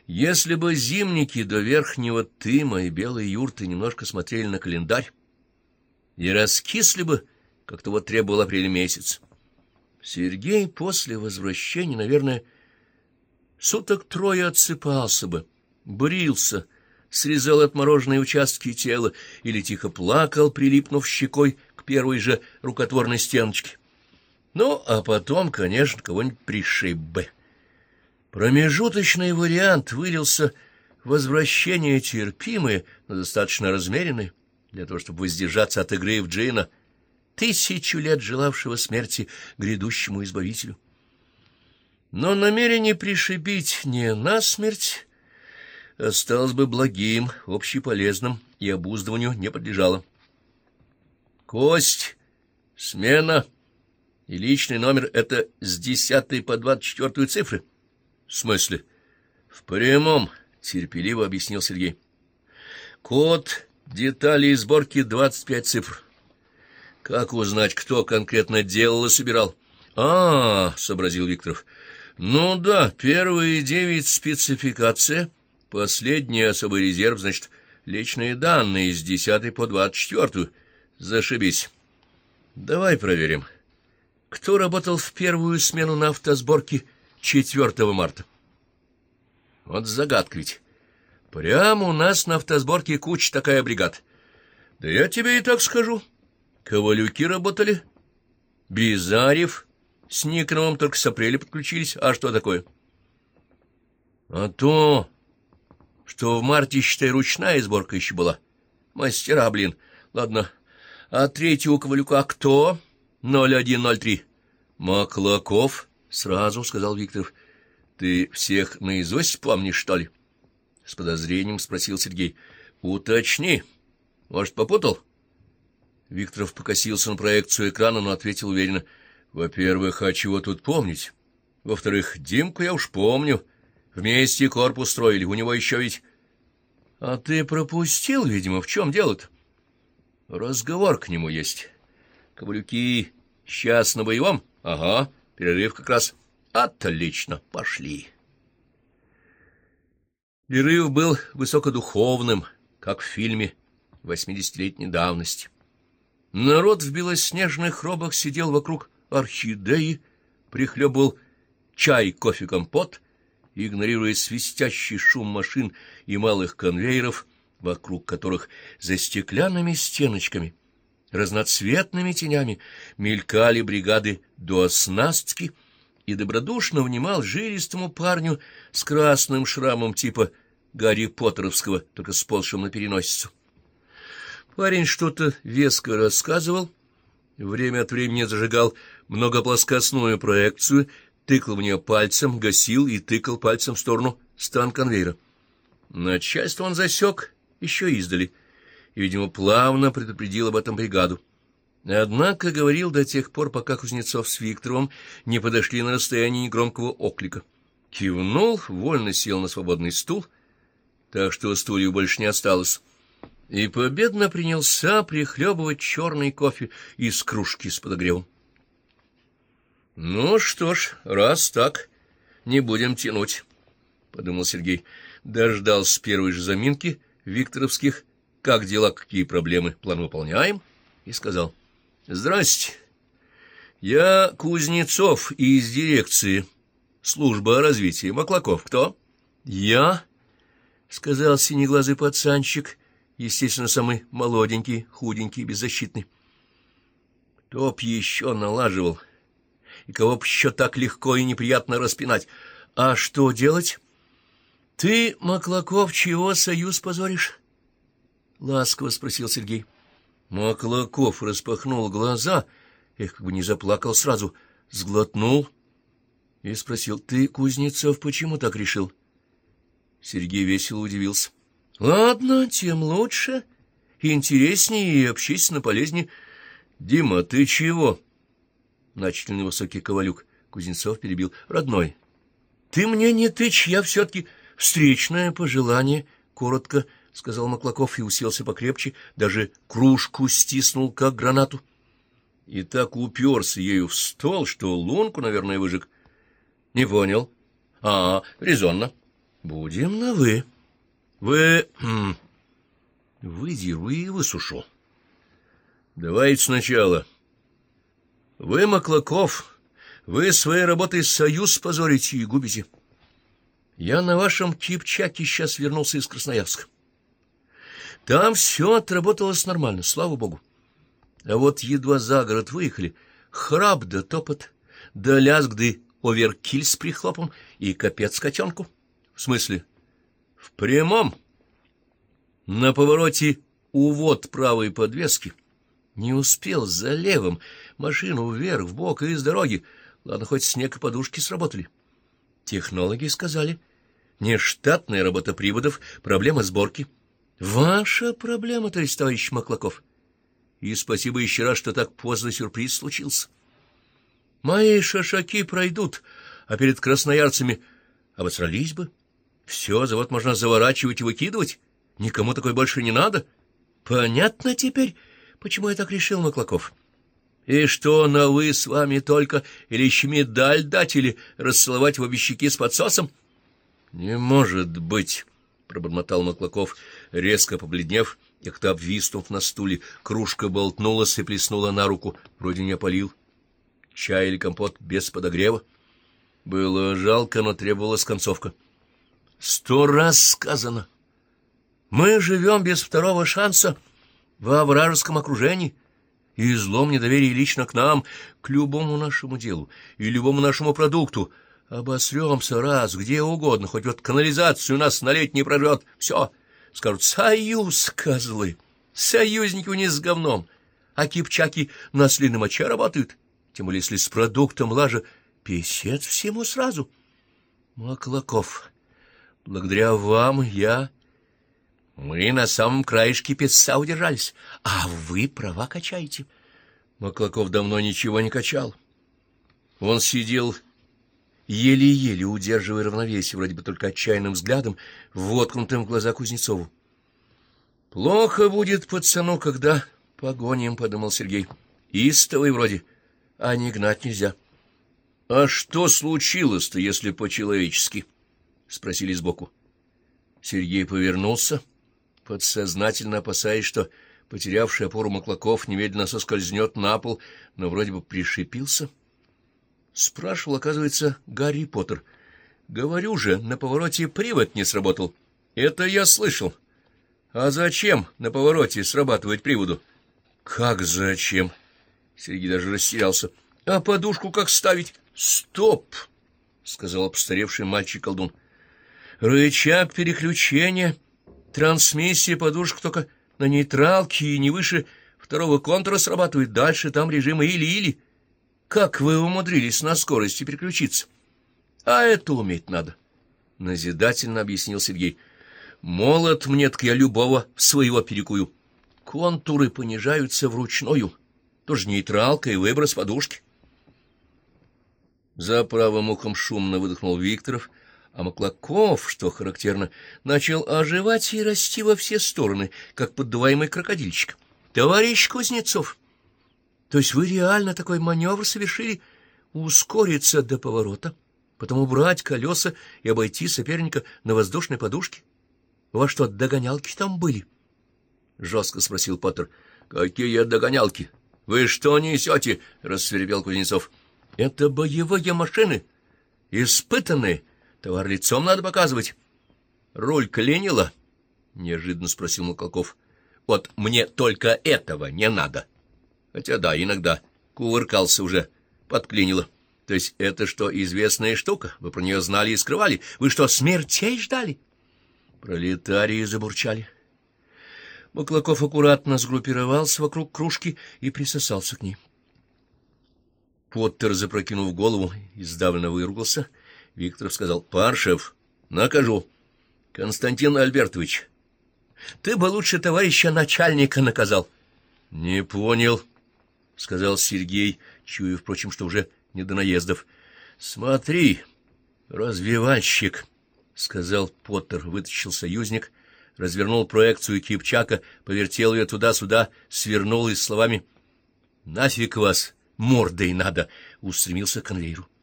Если бы зимники до верхнего тыма и белой юрты немножко смотрели на календарь и раскисли бы, как того требовал апрель месяц, Сергей после возвращения, наверное, суток трое отсыпался бы, брился, срезал отмороженные участки тела или тихо плакал, прилипнув щекой к первой же рукотворной стеночке. Ну, а потом, конечно, кого-нибудь пришиб бы. Промежуточный вариант вылился в возвращение терпимое, но достаточно размеренное, для того, чтобы воздержаться от игры в джина, 1000 лет желавшего смерти грядущему избавителю. Но намерение пришибить не насмерть осталось бы благим, общеполезным и обуздыванию не подлежало. Кость, смена и личный номер — это с 10 по 24 цифры. — В смысле? — В прямом, — терпеливо объяснил Сергей. — Код, детали и сборки — 25 цифр. Как узнать, кто конкретно делал и собирал? — сообразил Викторов. — Ну да, первые 9 — спецификация, последний — особый резерв, значит, личные данные с 10 по 24. Зашибись. Давай проверим. Кто работал в первую смену на автосборке 4 марта? Вот загадка ведь. Прямо у нас на автосборке куча такая бригада. Да я тебе и так скажу. Ковалюки работали. Безарев с Никоновым только с апреля подключились. А что такое? А то, что в марте, считай, ручная сборка еще была. Мастера, блин. Ладно. А третьего Ковалюка кто? 0103. Маклаков, сразу сказал Викторов. Ты всех наизусть помнишь, что ли? С подозрением спросил Сергей. Уточни. Может, попутал? Викторов покосился на проекцию экрана, но ответил уверенно. Во-первых, а чего тут помнить? Во-вторых, Димку я уж помню. Вместе корпус строили, у него еще ведь... А ты пропустил, видимо, в чем дело-то? Разговор к нему есть. Ковалюки сейчас на боевом? Ага, перерыв как раз. Отлично, пошли. Перерыв был высокодуховным, как в фильме 80-летней давности. Народ в белоснежных робах сидел вокруг орхидеи, прихлебывал чай, кофе, компот, игнорируя свистящий шум машин и малых конвейеров, вокруг которых за стеклянными стеночками, разноцветными тенями мелькали бригады дооснастки, и добродушно внимал жилистому парню с красным шрамом типа Гарри Поттеровского, только сползшим на переносицу. Парень что-то веско рассказывал, время от времени зажигал многоплоскостную проекцию, тыкал в нее пальцем, гасил и тыкал пальцем в сторону стан-конвейера. Начальство он засек еще издали и, видимо, плавно предупредил об этом бригаду. Однако говорил до тех пор, пока Кузнецов с Викторовым не подошли на расстояние негромкого оклика. Кивнул, вольно сел на свободный стул, так что стульев больше не осталось, и победно принялся прихлебывать черный кофе из кружки с подогревом. — Ну что ж, раз так, не будем тянуть, — подумал Сергей. Дождался первой же заминки викторовских, как дела, какие проблемы, план выполняем, и сказал: — Здрасте, я Кузнецов из дирекции, служба развития. Маклаков кто? — Я, — сказал синеглазый пацанчик, естественно, самый молоденький, худенький, беззащитный. Кто б еще налаживал, и кого б еще так легко и неприятно распинать. А что делать? — Ты, Маклаков, чего союз позоришь? — ласково спросил Сергей. Маклаков распахнул глаза, как бы не заплакал сразу, сглотнул и спросил: — Ты, Кузнецов, почему так решил? Сергей весело удивился. — Ладно, тем лучше, интереснее и общественно полезнее. — Дима, ты чего? — начал невысокий Ковалюк. Кузнецов перебил: — Родной, ты мне не тычь, я все-таки встречное пожелание, — коротко сказал Маклаков и уселся покрепче, даже кружку стиснул, как гранату. И так уперся ею в стол, что лунку, наверное, выжег. — Не понял. — резонно. Будем на «вы». Вы... Выдеру и высушу. Давайте сначала. Вы, Маклаков, вы своей работой союз позорите и губите. Я на вашем Кипчаке сейчас вернулся из Красноярска. Там все отработалось нормально, слава богу. А вот едва за город выехали, храп да топот, да лязг да оверкиль с прихлопом и капец котенку. В смысле? В прямом. На повороте увод правой подвески. Не успел за левым, машину вверх, вбок и из дороги. Ладно, хоть снег и подушки сработали. Технологи сказали, нештатная работа приводов, проблема сборки. Ваша проблема, то есть, товарищ Маклаков. И спасибо еще раз, что так поздно сюрприз случился. Мои шашаки пройдут, а перед красноярцами обосрались бы. Все, завод можно заворачивать и выкидывать. Никому такой больше не надо. Понятно теперь, почему я так решил, Маклаков? И что, на «вы» с вами только или еще медаль дать, или расцеловать в обе щеки с подсосом? — Не может быть, — пробормотал Маклаков, резко побледнев, и как-то обвиснув на стуле. Кружка болтнулась и плеснула на руку, вроде не опалил. Чай или компот без подогрева. Было жалко, но требовалась концовка. 100 раз сказано. Мы живем без второго шанса во вражеском окружении, и злом недоверия лично к нам, к любому нашему делу и любому нашему продукту. Обосремся раз, где угодно, хоть вот канализацию нас на летний прорвет. Все, скажут, союз, козлы, союзники у них с говном, а кипчаки на слином моче работают, тем более если с продуктом лажа, писец всему сразу. Маклаков, благодаря вам мы на самом краешке песца удержались, а вы права качаете. Маклаков давно ничего не качал. Он сидел, еле-еле удерживая равновесие, вроде бы только отчаянным взглядом, воткнутым в глаза Кузнецову. «Плохо будет пацану, когда погоним», — подумал Сергей. «Истовый вроде, а не гнать нельзя». «А что случилось-то, если по-человечески?» — спросили сбоку. Сергей повернулся, подсознательно опасаясь, что потерявший опору Маклаков немедленно соскользнет на пол, но вроде бы пришибился. Спрашивал, оказывается, Гарри Поттер. «Говорю же, на повороте привод не сработал. Это я слышал. А зачем на повороте срабатывать приводу?» «Как зачем?» Сергей даже растерялся. «А подушку как ставить?» «Стоп!» — сказал постаревший мальчик-колдун. «Рычаг переключения, трансмиссия подушек только на нейтралке и не выше второго контура срабатывает. Дальше там режимы или-или. Как вы умудрились на скорости переключиться?» «А это уметь надо», — назидательно объяснил Сергей. «Молот мне-то я любого своего перекую. Контуры понижаются вручную. Тоже нейтралка и выброс подушки». За правым ухом шумно выдохнул Викторов, а Маклаков, что характерно, начал оживать и расти во все стороны, как поддуваемый крокодильчик. «Товарищ Кузнецов, то есть вы реально такой маневр совершили? Ускориться до поворота, потом убрать колеса и обойти соперника на воздушной подушке? У вас что, догонялки там были?» — жестко спросил Поттер. «Какие догонялки? Вы что несете?» — рассверепел Кузнецов. «Это боевые машины, испытанные. Товар лицом надо показывать». «Руль клинило?» — неожиданно спросил Маклаков. «Вот мне только этого не надо. Хотя да, иногда кувыркался уже, подклинило. То есть это что, известная штука? Вы про нее знали и скрывали? Вы что, смертей ждали?» Пролетарии забурчали. Маклаков аккуратно сгруппировался вокруг кружки и присосался к ней. Поттер, запрокинув голову, издавленно выругался. Викторов сказал: «Паршев, накажу. Константин Альбертович, ты бы лучше товарища начальника наказал». «Не понял», — сказал Сергей, чуя, впрочем, что уже не до наездов. «Смотри, развивальщик», — сказал Поттер, вытащил союзник, развернул проекцию Кипчака, повертел ее туда-сюда, свернул и словами «Нафиг вас, мордой надо», устремился к конвейеру.